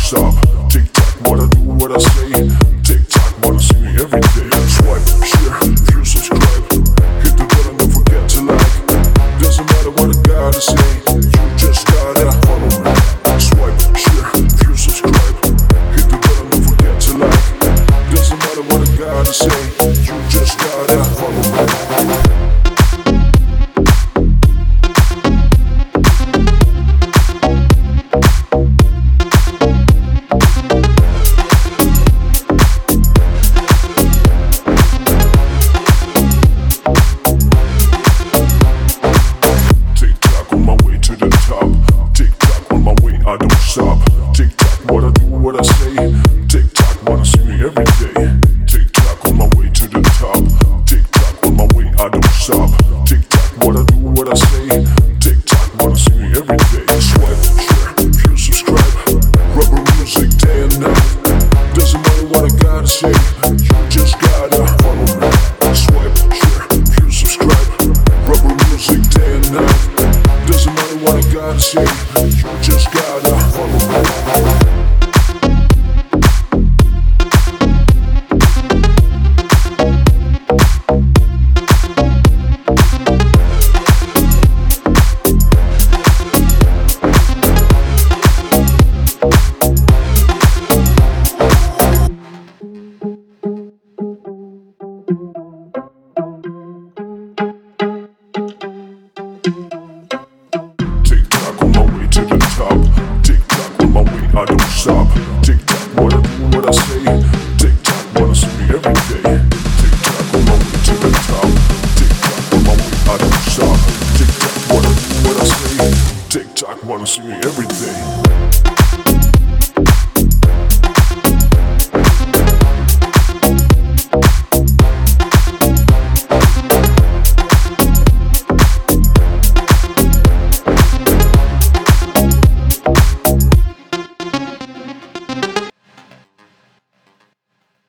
stop. Tick tock, what I do, what I say. Tick tock, wanna see me every day. Swipe, share, view, subscribe. Hit the button, don't forget to like. Doesn't matter what I gotta say, you just gotta follow me. Swipe, share, view, subscribe. Hit the button, don't forget to like. Doesn't matter what I gotta say, you just gotta follow me. I don't stop. Tick tock, what I do, what I say. Tick tock, wanna see me every day. Tick tock, on my way to the top. Tick tock, on my way, I don't stop. Tick tock, what I do, what I say. Tick tock, wanna see me every day. Swipe, share, view, subscribe. Rubber music day and night. Doesn't matter what I gotta say, you just gotta follow me. Swipe, share, view, subscribe. Rubber music day and night. Doesn't matter what I gotta say, you just gotta follow me. I don't stop. Tick tock, what I do, what I say. Tick tock, wanna see me every day. Tick tock, on my way to the top. Tick tock, on my way, I don't stop. Tick tock, what I do, what I say. Tick tock, wanna see me every day.